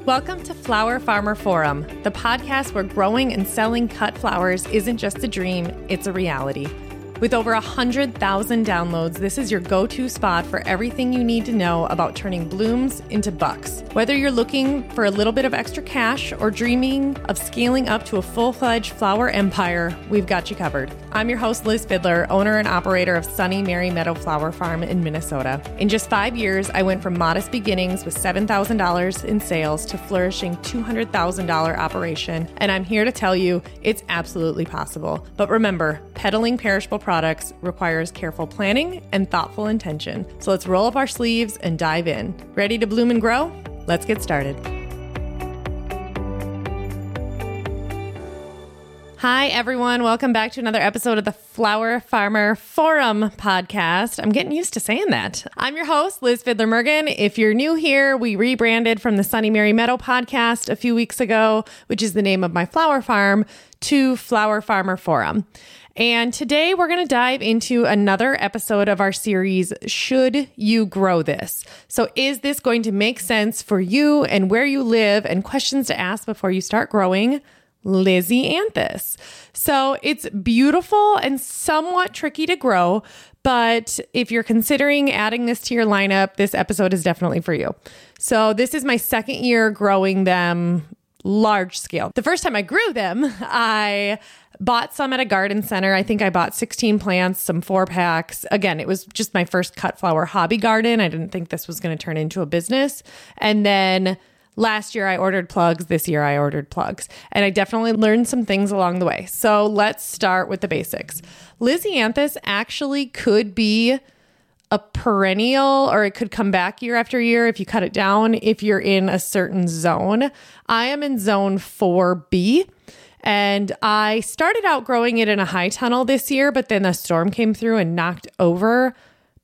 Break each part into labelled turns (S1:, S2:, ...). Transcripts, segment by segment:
S1: Welcome to Flower Farmer Forum, the podcast where growing and selling cut flowers isn't just a dream, it's a reality. With over 100,000 downloads, this is your go-to spot for everything you need to know about turning blooms into bucks. Whether you're looking for a little bit of extra cash or dreaming of scaling up to a full-fledged flower empire, we've got you covered. I'm your host, Liz Fidler, owner and operator of Sunny Mary Meadow Flower Farm in Minnesota. In just 5 years, I went from modest beginnings with $7,000 in sales to flourishing $200,000 operation, and I'm here to tell you it's absolutely possible. But remember, peddling perishable products requires careful planning and thoughtful intention. So let's roll up our sleeves and dive in. Ready to bloom and grow? Let's get started. Hi, everyone. Welcome back to another episode of the Flower Farmer Forum podcast. I'm getting used to saying that. I'm your host, Liz Fidler-Mergen. If you're new here, we rebranded from the Sunny Mary Meadow podcast a few weeks ago, which is the name of my flower farm, to Flower Farmer Forum. And today we're going to dive into another episode of our series, Should You Grow This? So is this going to make sense for you and where you live, and questions to ask before you start growing Lisianthus? So it's beautiful and somewhat tricky to grow, but if you're considering adding this to your lineup, this episode is definitely for you. So this is my second year growing them large scale. The first time I grew them, I bought some at a garden center. I think I bought 16 plants, some 4-packs. Again, it was just my first cut flower hobby garden. I didn't think this was going to turn into a business. And then last year I ordered plugs. This year I ordered plugs. And I definitely learned some things along the way. So let's start with the basics. Lisianthus actually could be a perennial, or it could come back year after year if you cut it down, if you're in a certain zone. I am in zone 4B. And I started out growing it in a high tunnel this year, but then a storm came through and knocked over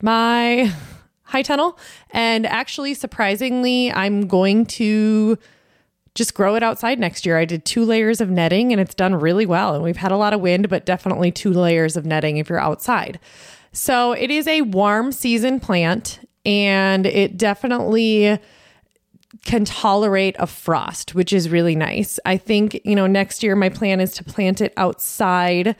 S1: my high tunnel. And actually, surprisingly, I'm going to just grow it outside next year. I did 2 layers of netting and it's done really well. And we've had a lot of wind, but definitely 2 layers of netting if you're outside. So it is a warm season plant, and it definitely can tolerate a frost, which is really nice. I think, next year my plan is to plant it outside.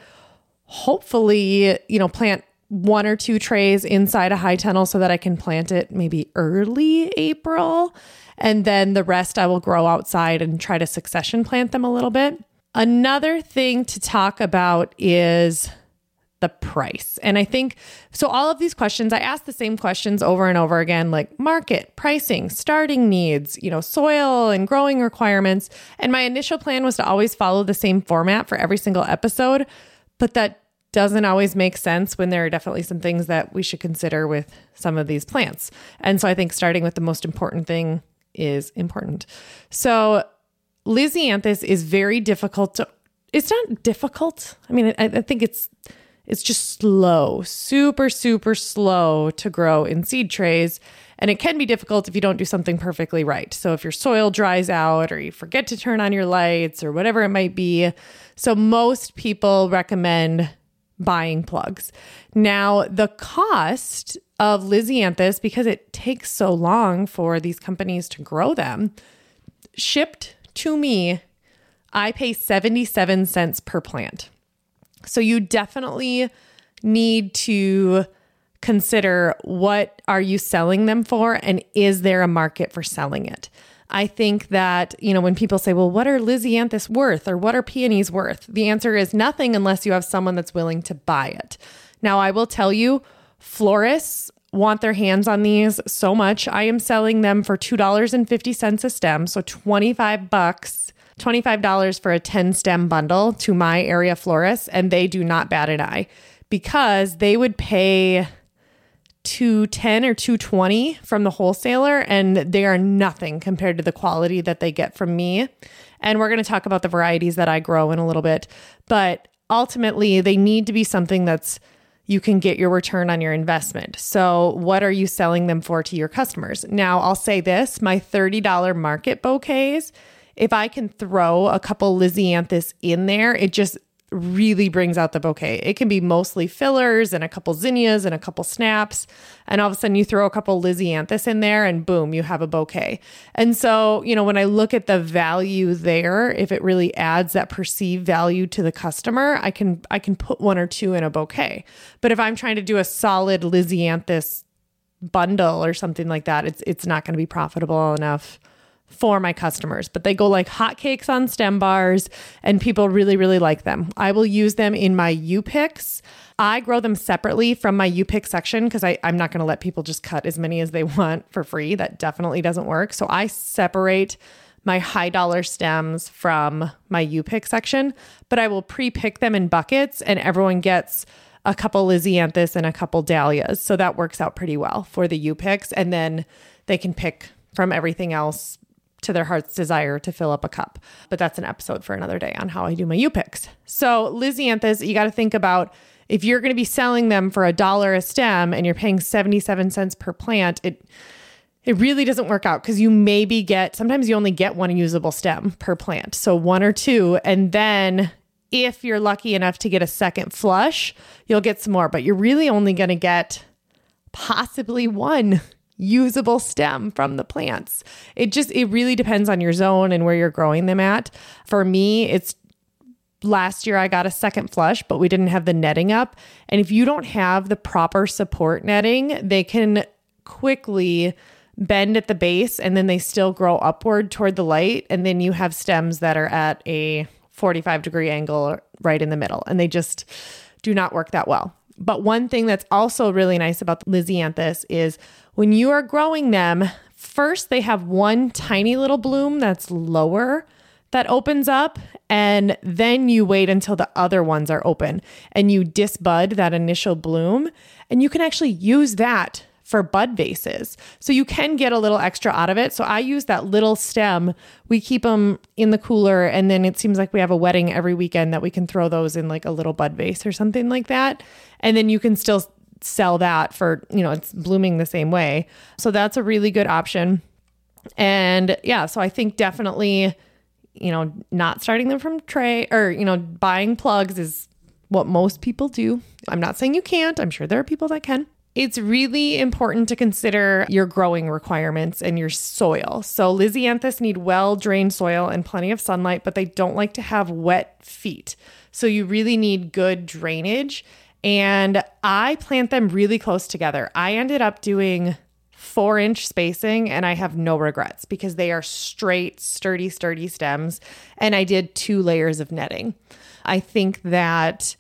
S1: Hopefully, plant 1 or 2 trays inside a high tunnel so that I can plant it maybe early April. And then the rest I will grow outside and try to succession plant them a little bit. Another thing to talk about is the price. And I think, so all of these questions, I ask the same questions over and over again, like market, pricing, starting needs, soil and growing requirements. And my initial plan was to always follow the same format for every single episode, but that doesn't always make sense when there are definitely some things that we should consider with some of these plants. And so I think starting with the most important thing is important. So Lisianthus is very difficult to, it's not difficult. I mean, I think it's just slow, super, super slow to grow in seed trays. And it can be difficult if you don't do something perfectly right. So if your soil dries out or you forget to turn on your lights or whatever it might be. So most people recommend buying plugs. Now, the cost of Lisianthus, because it takes so long for these companies to grow them, shipped to me, I pay 77 cents per plant. So you definitely need to consider, what are you selling them for, and is there a market for selling it? I think that, when people say, well, what are Lisianthus worth, or what are peonies worth? The answer is nothing unless you have someone that's willing to buy it. Now, I will tell you, florists want their hands on these so much. I am selling them for $2.50 a stem, so $25 for a 10 stem bundle to my area florists, and they do not bat an eye, because they would pay $210 or $220 from the wholesaler, and they are nothing compared to the quality that they get from me. And we're going to talk about the varieties that I grow in a little bit, but ultimately they need to be something that's you can get your return on your investment. So what are you selling them for to your customers? Now, I'll say this, my $30 market bouquets, if I can throw a couple Lisianthus in there, it just really brings out the bouquet. It can be mostly fillers and a couple zinnias and a couple snaps. And all of a sudden you throw a couple Lisianthus in there and boom, you have a bouquet. And so, when I look at the value there, if it really adds that perceived value to the customer, I can put one or two in a bouquet. But if I'm trying to do a solid Lisianthus bundle or something like that, it's not going to be profitable enough for my customers. But they go like hotcakes on stem bars and people really, really like them. I will use them in my U-picks. I grow them separately from my U-pick section because I'm not going to let people just cut as many as they want for free. That definitely doesn't work. So I separate my high dollar stems from my U-pick section, but I will pre-pick them in buckets and everyone gets a couple Lisianthus and a couple dahlias. So that works out pretty well for the U-picks. And then they can pick from everything else to their heart's desire to fill up a cup. But that's an episode for another day on how I do my U-picks. So Lisianthus, you got to think about if you're going to be selling them for $1 a stem and you're paying 77 cents per plant, it really doesn't work out because sometimes you only get one usable stem per plant. So one or two. And then if you're lucky enough to get a second flush, you'll get some more, but you're really only going to get possibly one usable stem from the plants. It really depends on your zone and where you're growing them at. For me, last year I got a second flush, but we didn't have the netting up. And if you don't have the proper support netting, they can quickly bend at the base and then they still grow upward toward the light. And then you have stems that are at a 45-degree angle right in the middle. And they just do not work that well. But one thing that's also really nice about the Lisianthus is when you are growing them, first they have one tiny little bloom that's lower that opens up, and then you wait until the other ones are open and you disbud that initial bloom, and you can actually use that for bud vases. So you can get a little extra out of it. So I use that little stem. We keep them in the cooler, and then it seems like we have a wedding every weekend that we can throw those in like a little bud vase or something like that. And then you can still sell that for, it's blooming the same way. So that's a really good option. And yeah, so I think definitely, not starting them from tray or, buying plugs is what most people do. I'm not saying you can't. I'm sure there are people that can. It's really important to consider your growing requirements and your soil. So Lisianthus need well-drained soil and plenty of sunlight, but they don't like to have wet feet. So you really need good drainage. And I plant them really close together. I ended up doing 4-inch spacing and I have no regrets because they are straight, sturdy stems. And I did 2 layers of netting. I think that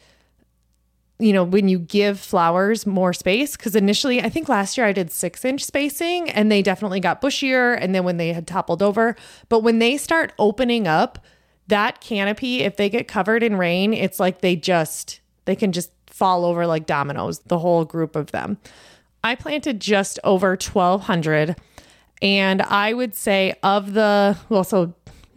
S1: when you give flowers more space, because initially, I think last year I did 6-inch spacing and they definitely got bushier. And then when they had toppled over, but when they start opening up that canopy, if they get covered in rain, it's like they can just fall over like dominoes, the whole group of them. I planted just over 1,200. And I would say so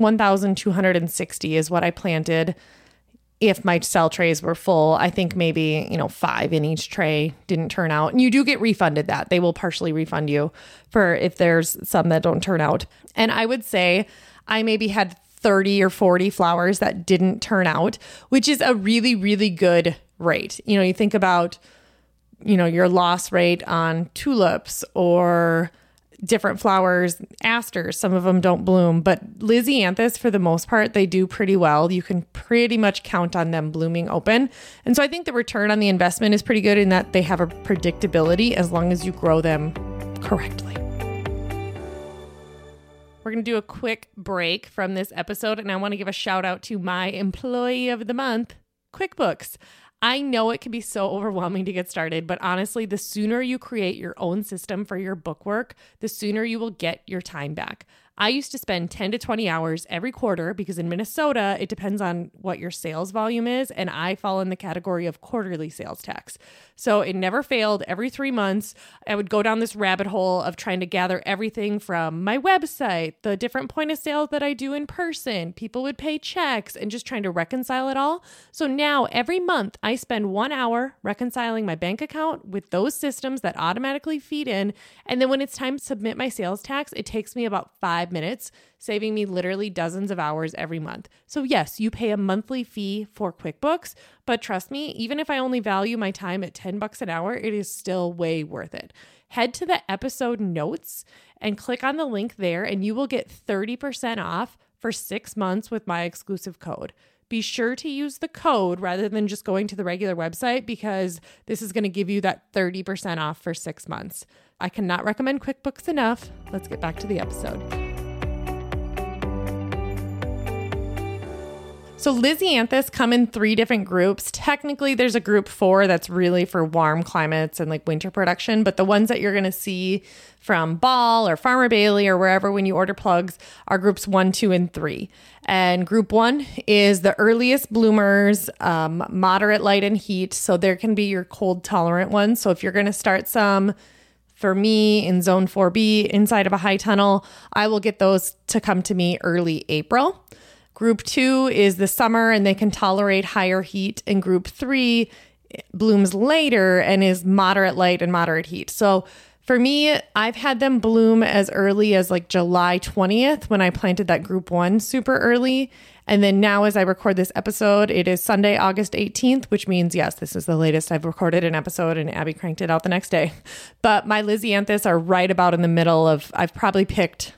S1: 1,260 is what I planted. If my cell trays were full, I think maybe, 5 in each tray didn't turn out. And you do get refunded that. They will partially refund you for if there's some that don't turn out. And I would say I maybe had 30 or 40 flowers that didn't turn out, which is a really, really good rate. You think about, your loss rate on tulips or different flowers, asters, some of them don't bloom, but Lisianthus, for the most part, they do pretty well. You can pretty much count on them blooming open. And so I think the return on the investment is pretty good in that they have a predictability as long as you grow them correctly. We're going to do a quick break from this episode, and I want to give a shout out to my employee of the month, QuickBooks. I know it can be so overwhelming to get started, but honestly, the sooner you create your own system for your bookwork, the sooner you will get your time back. I used to spend 10 to 20 hours every quarter because in Minnesota, it depends on what your sales volume is, and I fall in the category of quarterly sales tax. So it never failed. Every 3 months, I would go down this rabbit hole of trying to gather everything from my website, the different point of sale that I do in person, people would pay checks, and just trying to reconcile it all. So now every month, I spend 1 hour reconciling my bank account with those systems that automatically feed in. And then when it's time to submit my sales tax, it takes me about 5 5 minutes, saving me literally dozens of hours every month. So yes, you pay a monthly fee for QuickBooks, but trust me, even if I only value my time at $10 an hour, it is still way worth it. Head to the episode notes and click on the link there, and you will get 30% off for 6 months with my exclusive code. Be sure to use the code rather than just going to the regular website, because this is going to give you that 30% off for 6 months. I cannot recommend QuickBooks enough. Let's get back to the episode. So Lisianthus come in 3 different groups. Technically, there's a group 4 that's really for warm climates and like winter production, but the ones that you're going to see from Ball or Farmer Bailey or wherever when you order plugs are groups 1, 2, and 3. And group 1 is the earliest bloomers, moderate light and heat. So there can be your cold tolerant ones. So if you're going to start some, for me in zone 4B inside of a high tunnel, I will get those to come to me early April. Group 2 is the summer and they can tolerate higher heat. And group 3 blooms later and is moderate light and moderate heat. So for me, I've had them bloom as early as like July 20th when I planted that group 1 super early. And then now as I record this episode, it is Sunday, August 18th, which means, yes, this is the latest I've recorded an episode, and Abby cranked it out the next day. But my Lisianthus are right about in the middle of, I've probably picked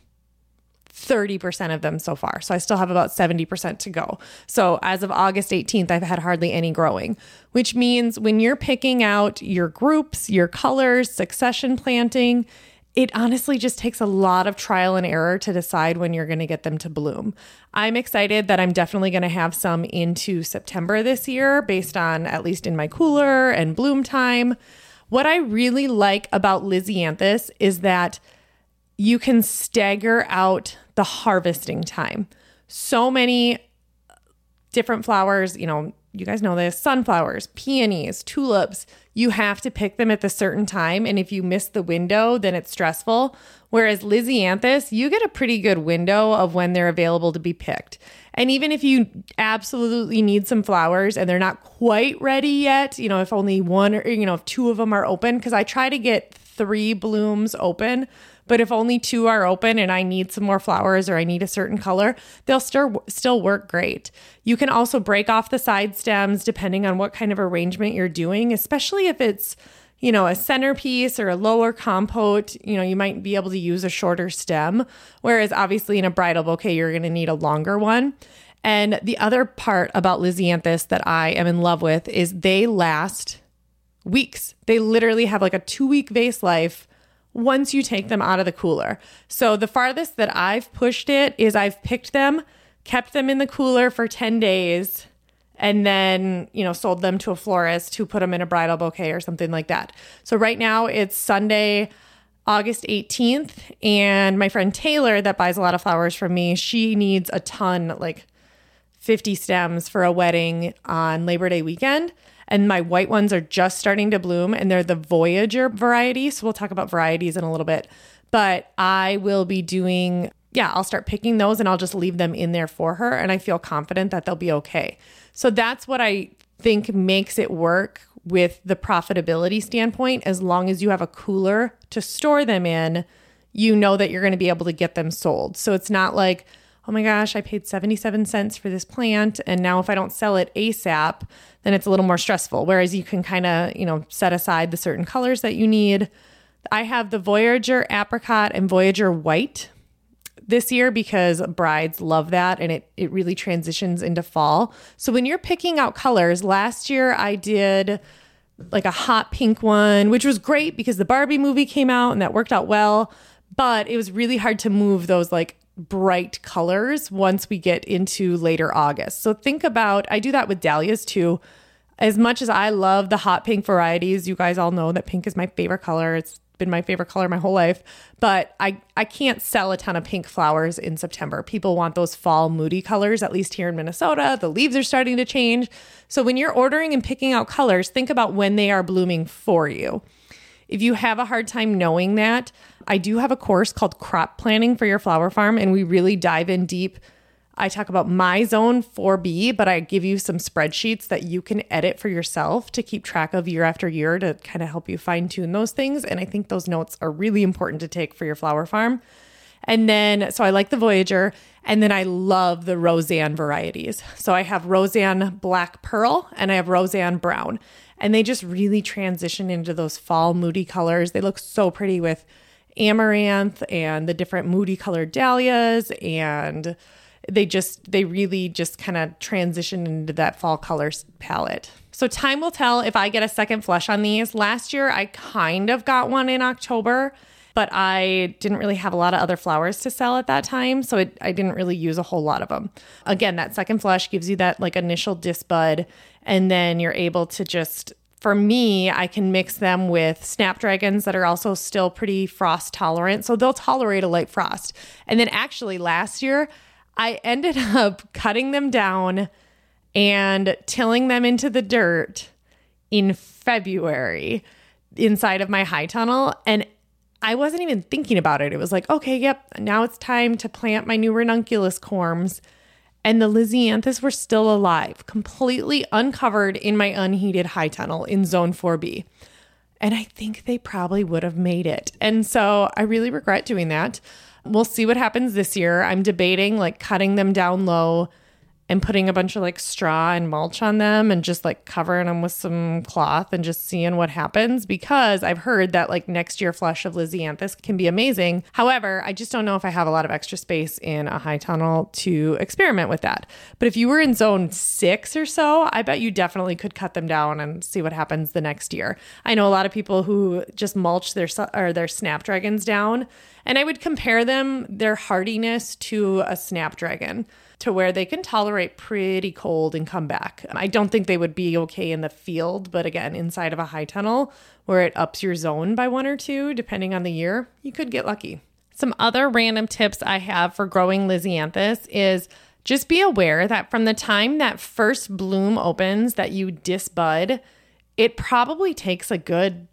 S1: 30% of them so far. So I still have about 70% to go. So as of August 18th, I've had hardly any growing, which means when you're picking out your groups, your colors, succession planting, it honestly just takes a lot of trial and error to decide when you're going to get them to bloom. I'm excited that I'm definitely going to have some into September this year based on at least in my cooler and bloom time. What I really like about Lisianthus is that you can stagger out the harvesting time. So many different flowers, you guys know this, sunflowers, peonies, tulips, you have to pick them at the certain time. And if you miss the window, then it's stressful. Whereas Lisianthus, you get a pretty good window of when they're available to be picked. And even if you absolutely need some flowers and they're not quite ready yet, if only one or, if 2 of them are open, because I try to get 3 blooms open, but if only 2 are open and I need some more flowers or I need a certain color, they'll still work great. You can also break off the side stems depending on what kind of arrangement you're doing, especially if it's, a centerpiece or a lower compote. You might be able to use a shorter stem, whereas obviously in a bridal bouquet, you're going to need a longer one. And the other part about Lisianthus that I am in love with is they last weeks. They literally have like a 2-week vase life once you take them out of the cooler. So the farthest that I've pushed it is I've picked them, kept them in the cooler for 10 days, and then, sold them to a florist who put them in a bridal bouquet or something like that. So right now it's Sunday, August 18th, and my friend Taylor that buys a lot of flowers from me, she needs a ton, like 50 stems for a wedding on Labor Day weekend. And my white ones are just starting to bloom, and they're the Voyager variety. So we'll talk about varieties in a little bit. But I will be doing, I'll start picking those and I'll just leave them in there for her. And I feel confident that they'll be okay. So that's what I think makes it work with the profitability standpoint. As long as you have a cooler to store them in, you know that you're going to be able to get them sold. So it's not like, oh my gosh, I paid 77 cents for this plant, and now if I don't sell it ASAP, then it's a little more stressful. Whereas you can kind of, set aside the certain colors that you need. I have the Voyager Apricot and Voyager White this year because brides love that, and it really transitions into fall. So when you're picking out colors, last year I did like a hot pink one, which was great because the Barbie movie came out and that worked out well, but it was really hard to move those like bright colors once we get into later August. So think about, I do that with dahlias too. As much as I love the hot pink varieties, you guys all know that pink is my favorite color. It's been my favorite color my whole life, but I can't sell a ton of pink flowers in September. People want those fall moody colors, at least here in Minnesota. The leaves are starting to change. So when you're ordering and picking out colors, think about when they are blooming for you. If you have a hard time knowing that, I do have a course called Crop Planning for Your Flower Farm, and we really dive in deep. I talk about my zone 4B, but I give you some spreadsheets that you can edit for yourself to keep track of year after year to kind of help you fine tune those things. And I think those notes are really important to take for your flower farm. And then, so I like the Voyager. And then I love the Roseanne varieties. So I have Roseanne Black Pearl and I have Roseanne Brown. And they just really transition into those fall moody colors. They look so pretty with amaranth and the different moody colored dahlias. And they really just kind of transition into that fall colors palette. So time will tell if I get a second flush on these. Last year, I kind of got one in October, but I didn't really have a lot of other flowers to sell at that time. So I didn't really use a whole lot of them. Again, that second flush gives you that like initial disbud. And then you're able to just, for me, I can mix them with snapdragons that are also still pretty frost tolerant. So they'll tolerate a light frost. And then actually last year, I ended up cutting them down and tilling them into the dirt in February inside of my high tunnel. And I wasn't even thinking about it. It was like, okay, yep, now it's time to plant my new ranunculus corms. And the Lisianthus were still alive, completely uncovered in my unheated high tunnel in zone 4B. And I think they probably would have made it. And so I really regret doing that. We'll see what happens this year. I'm debating like cutting them down low and putting a bunch of like straw and mulch on them and just like covering them with some cloth and just seeing what happens, because I've heard that like next year flush of Lisianthus can be amazing. However, I just don't know if I have a lot of extra space in a high tunnel to experiment with that. But if you were in zone 6 or so, I bet you definitely could cut them down and see what happens the next year. I know a lot of people who just mulch their snapdragons down, and I would compare their hardiness to a snapdragon, to where they can tolerate pretty cold and come back. I don't think they would be okay in the field, but again, inside of a high tunnel where it ups your zone by 1 or 2, depending on the year, you could get lucky. Some other random tips I have for growing Lisianthus is just be aware that from the time that first bloom opens that you disbud, it probably takes a good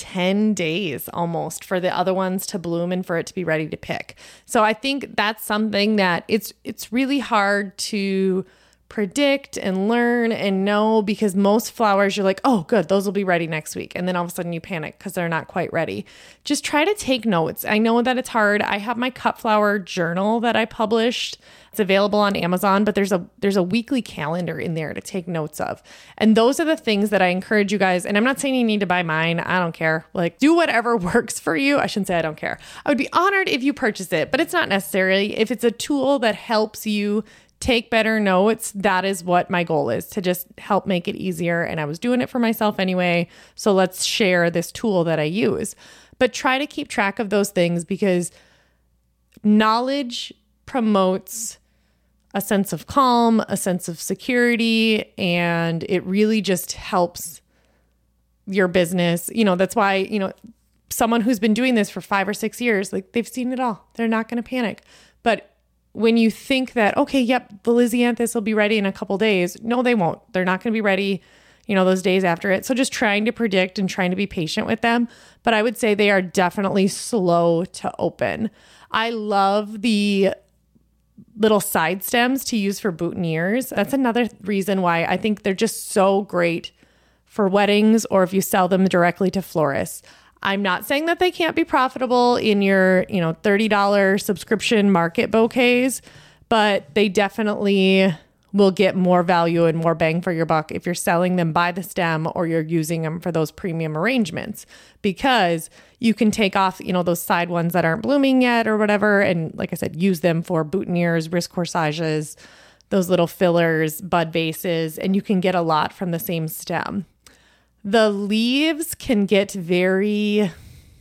S1: 10 days almost for the other ones to bloom and for it to be ready to pick. So I think that's something that it's really hard to predict and learn and know, because most flowers you're like, oh, good, those will be ready next week. And then all of a sudden you panic because they're not quite ready. Just try to take notes. I know that it's hard. I have my cut flower journal that I published. It's available on Amazon, but there's a weekly calendar in there to take notes of. And those are the things that I encourage you guys. And I'm not saying you need to buy mine. I don't care. Like, do whatever works for you. I shouldn't say I don't care. I would be honored if you purchase it, but it's not necessarily. If it's a tool that helps you take better notes, that is what my goal is, to just help make it easier. And I was doing it for myself anyway. So let's share this tool that I use. But try to keep track of those things, because knowledge promotes a sense of calm, a sense of security, and it really just helps your business. That's why, someone who's been doing this for 5 or 6 years, like, they've seen it all. They're not going to panic. But when you think that, okay, yep, the Lisianthus will be ready in a couple days. No, they won't. They're not going to be ready, those days after it. So just trying to predict and trying to be patient with them. But I would say they are definitely slow to open. I love the little side stems to use for boutonnieres. That's another reason why I think they're just so great for weddings, or if you sell them directly to florists. I'm not saying that they can't be profitable in your, $30 subscription market bouquets, but they definitely will get more value and more bang for your buck if you're selling them by the stem or you're using them for those premium arrangements, because you can take off, those side ones that aren't blooming yet or whatever. And like I said, use them for boutonnieres, wrist corsages, those little fillers, bud vases, and you can get a lot from the same stem. The leaves can get I'm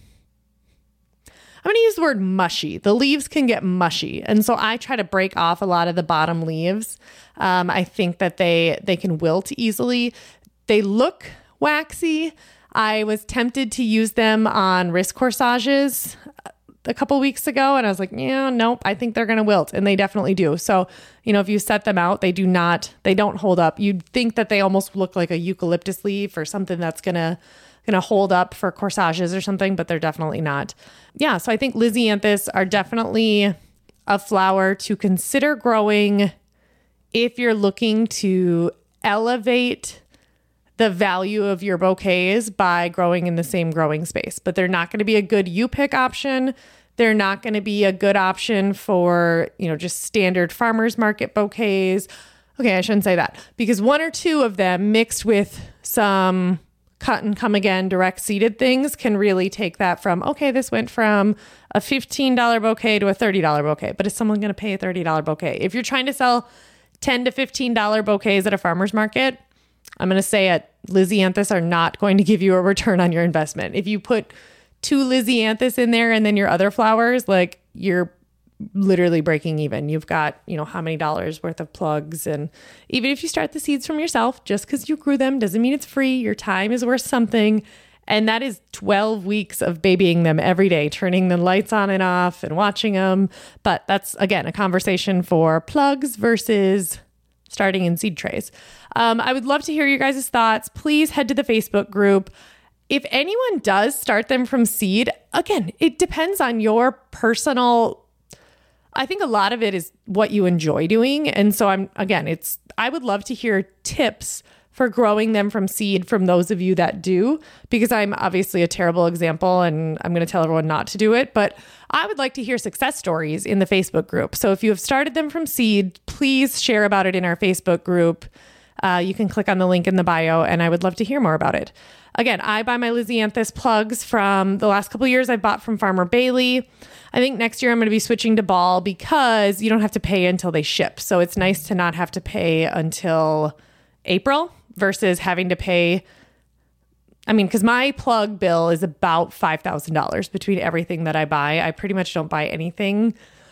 S1: going to use the word mushy. The leaves can get mushy. And so I try to break off a lot of the bottom leaves. I think that they can wilt easily. They look waxy. I was tempted to use them on wrist corsages a couple weeks ago, and I was like, yeah, nope, I think they're going to wilt. And they definitely do. So, if you set them out, they don't hold up. You'd think that they almost look like a eucalyptus leaf or something that's going to hold up for corsages or something, but they're definitely not. Yeah. So I think Lisianthus are definitely a flower to consider growing if you're looking to elevate the value of your bouquets by growing in the same growing space. But they're not going to be a good you pick option, They're not going to be a good option for, just standard farmers market bouquets. Okay, I shouldn't say that, because one or two of them mixed with some cut and come again direct seeded things can really take that from, okay, this went from a $15 bouquet to a $30 bouquet. But is someone going to pay a $30 bouquet? If you're trying to sell $10 to $15 bouquets at a farmer's market, I'm going to say at Lisianthus are not going to give you a return on your investment. If you put 2 Lisianthus in there and then your other flowers, like, you're literally breaking even. You've got, how many dollars worth of plugs. And even if you start the seeds from yourself, just because you grew them doesn't mean it's free. Your time is worth something. And that is 12 weeks of babying them every day, turning the lights on and off and watching them. But that's, again, a conversation for plugs versus starting in seed trays. I would love to hear your guys' thoughts. Please head to the Facebook group. If anyone does start them from seed, again, it depends on your personal, I think a lot of it is what you enjoy doing. And so I would love to hear tips for growing them from seed from those of you that do, because I'm obviously a terrible example and I'm going to tell everyone not to do it. But I would like to hear success stories in the Facebook group. So if you have started them from seed, please share about it in our Facebook group. You can click on the link in the bio, and I would love to hear more about it. Again, I buy my Lisianthus plugs from the last couple of years. I bought from Farmer Bailey. I think next year I'm going to be switching to Ball because you don't have to pay until they ship. So it's nice to not have to pay until April versus having to pay. Because my plug bill is about $5,000 between everything that I buy. I pretty much don't buy anything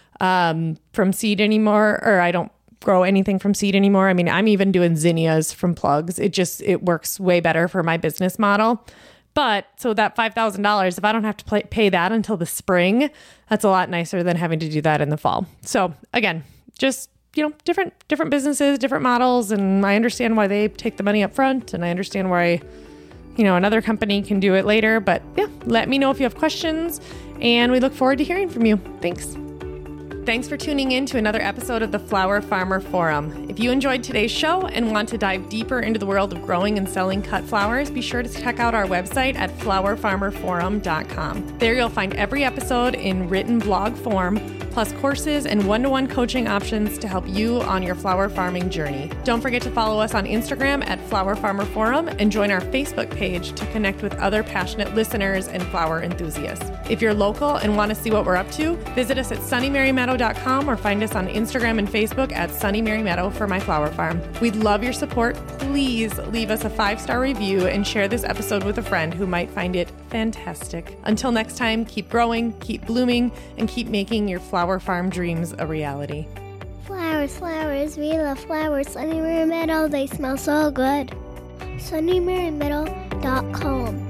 S1: from seed anymore, or I don't grow anything from seed anymore. I'm even doing zinnias from plugs. It works way better for my business model. But so that $5,000, if I don't have to pay that until the spring, that's a lot nicer than having to do that in the fall. So again, just, different businesses, different models. And I understand why they take the money up front, and I understand why, another company can do it later. But yeah, let me know if you have questions, and we look forward to hearing from you. Thanks. Thanks for tuning in to another episode of the Flower Farmer Forum. If you enjoyed today's show and want to dive deeper into the world of growing and selling cut flowers, be sure to check out our website at flowerfarmerforum.com. There you'll find every episode in written blog form, plus courses and one-to-one coaching options to help you on your flower farming journey. Don't forget to follow us on Instagram at Flower Farmer Forum and join our Facebook page to connect with other passionate listeners and flower enthusiasts. If you're local and want to see what we're up to, visit us at sunnymarymeadow.com or find us on Instagram and Facebook at Sunny Mary Meadow for my flower farm. We'd love your support. Please leave us a 5-star review and share this episode with a friend who might find it fantastic. Until next time, keep growing, keep blooming, and keep making your flower farm dreams a reality.
S2: Flowers, flowers, we love flowers. Sunny Mary Meadow, they smell so good. sunnymarymeadow.com